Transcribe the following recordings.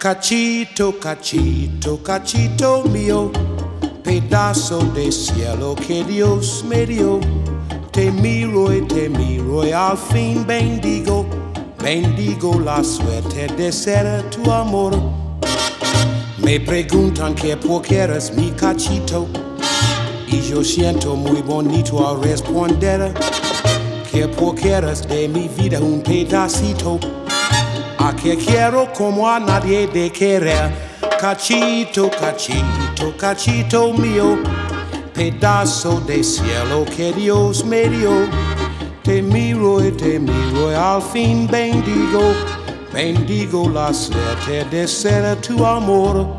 Cachito, cachito, cachito mío, pedazo de cielo que Dios me dio. Te miro y al fin bendigo, bendigo la suerte de ser tu amor. Me preguntan que por qué eres mi cachito, y yo siento muy bonito al responder que porque eres de mi vida un pedacito, a que quiero como a nadie de querer. Cachito, cachito, cachito mío, pedazo de cielo que Dios me dio. Te miro y al fin bendigo, bendigo la suerte de ser tu amor.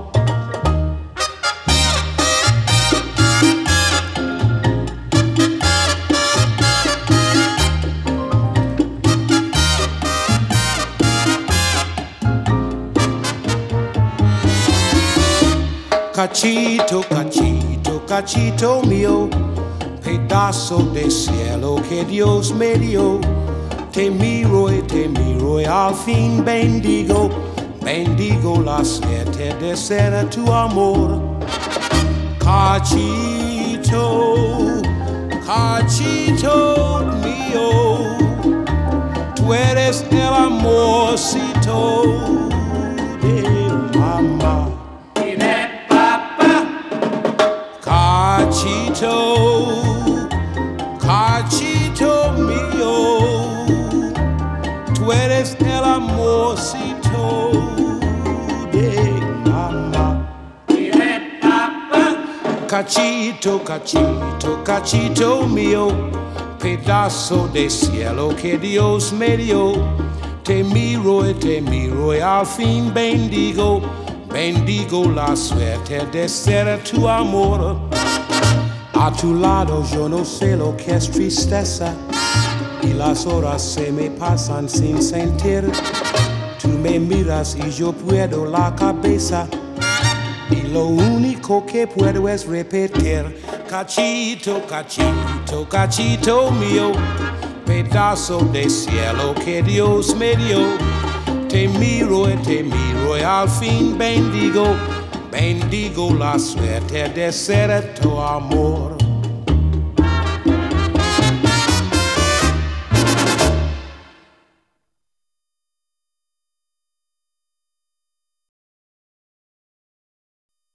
Cachito, cachito, cachito mío, pedazo de cielo que Dios me dio. Te miro y al fin bendigo, bendigo la suerte de ser tu amor. Cachito, cachito mío, tú eres el amorcito de mamá. Cachito, cachito mío, tú eres el amorcito de mamá. Cachito, cachito, cachito mío, pedazo de cielo que Dios me dio. Te miro y al fin bendigo, bendigo la suerte de ser tu amor. A tu lado yo no sé lo que es tristeza, y las horas se me pasan sin sentir. Tú me miras y yo puedo la cabeza, y lo único que puedo es repetir. Cachito, cachito, cachito mío, pedazo de cielo que Dios me dio. Te miro y al fin bendigo, bendigo la suerte de ser tu amor.